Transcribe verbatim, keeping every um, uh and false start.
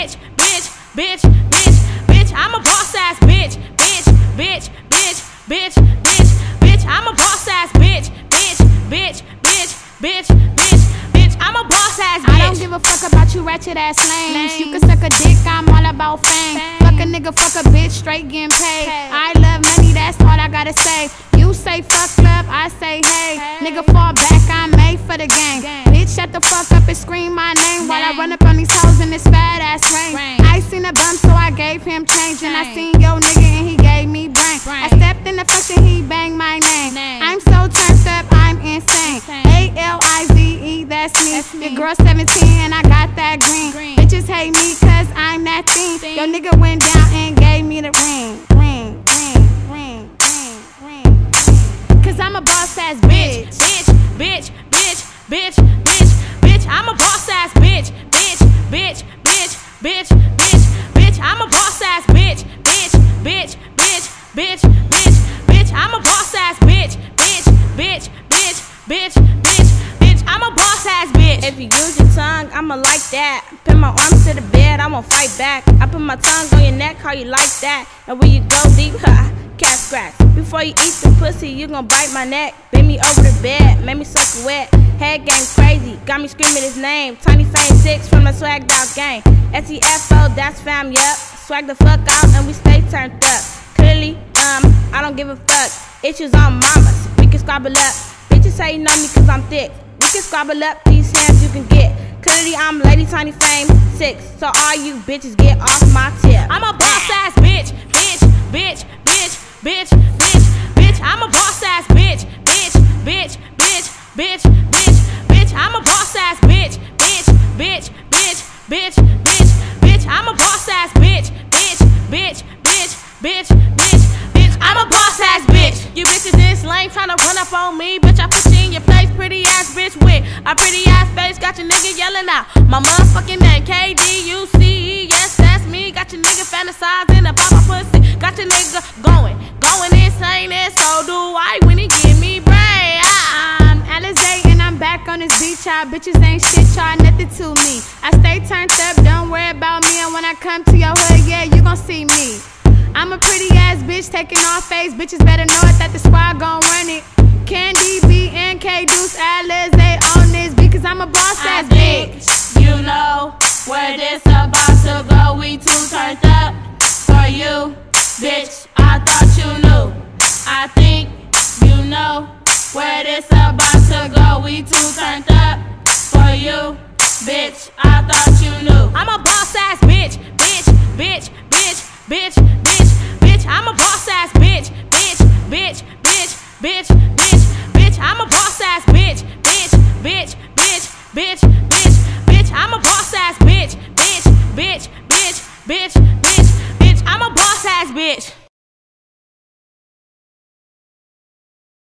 bitch, bitch, bitch, bitch, bitch. I'm a boss ass bitch, bitch, bitch, bitch, bitch, bitch, bitch. I'm a boss ass bitch, bitch, bitch, bitch, bitch, bitch, bitch. I'm a boss ass bitch. I don't give a fuck about you ratchet ass lames. You can suck a dick, I'm all about fame. Fuck a nigga, fuck a bitch, straight getting paid. I love money, that's all I gotta say. You say fuck club, I say hey. Nigga fall back, I'm made for the game. Bitch shut the fuck up and scream my name while I run up on these hoes in this fat ass rain. I seen a bump so I gave him change, and I seen yo nigga and he gave me brain. I stepped in the function, he banged my name. I'm so turned up, I'm insane. A L I Z E, that's me. Your girl seventeen and I got that green. Bitches hate me cause I'm that thing. Yo nigga went down and gave me the ring. Ring, ring, ring, ring, ring. Cause I'm a boss ass bitch. Bitch, bitch, bitch, bitch, bitch, bitch. I'm a boss ass bitch, bitch, bitch, bitch, bitch, bitch, bitch. I'm a boss ass bitch, bitch, bitch, bitch, bitch, bitch, bitch. I'm a boss ass bitch, bitch, bitch, bitch, bitch, bitch, bitch. I'm a boss ass bitch. If you use your tongue, I'ma like that. Pin my arms to the bed, I won't fight back. I put my tongue on your neck, how you like that? And when you go deep, ha, cat scratch. Before you eat the pussy, you gon' bite my neck. Bend me over the bed, make me suck it wet. Head game crazy, got me screaming his name. Tiny Fame six from the swagged out gang. S E F O, that's fam, yup. Swag the fuck out and we stay turned up. Clearly, um, I don't give a fuck. Issues on mamas, we can squabble up. Bitches say you know me cause I'm thick. We can squabble up, these hands you can get. Clearly I'm Lady Tiny Fame six. So all you bitches get off my tip. I'm a boss ass bitch, bitch, bitch, bitch, bitch, bitch, bitch. I'm a boss ass bitch, bitch, bitch, bitch, bitch, bitch, bitch. I'm a boss ass bitch, bitch, bitch, bitch, bitch, bitch, bitch. I'm a boss ass bitch, bitch, bitch, bitch, bitch, bitch, bitch. I'm a boss ass bitch. You bitches in lame tryna run up on me. Bitch, I put you in your place, pretty ass bitch with a pretty ass face. Got your nigga yelling out my motherfucking name, K D U C E. Yes, that's me. Got your nigga fantasizing about my pussy. Got your nigga going, going insane, and so do I when he give me brain. I'm Alizé and I'm back on this beach. Y'all bitches ain't shit, y'all nothing to me. I stay turned up, don't worry about me. And when I come to your hood, yeah, you gon' see me. I'm a pretty ass bitch taking off face. Bitches better know it that the squad gon' run it. Candy B and K Deuce Alizé on this because I'm a boss ass bitch. You know where this about to go. We too turned up for you, bitch. I thought you knew. I think you know where this about to go. We too turned up for you, bitch. I thought you knew. I'm a boss ass bitch, bitch, bitch, bitch, bitch, bitch, bitch. I'm a boss ass bitch, bitch, bitch, bitch, bitch, bitch, bitch. I'm a boss ass bitch, bitch, bitch, bitch, bitch, bitch, bitch. I'm a boss ass bitch, bitch, bitch, bitch, bitch, bitch, bitch. I'm a boss ass bitch.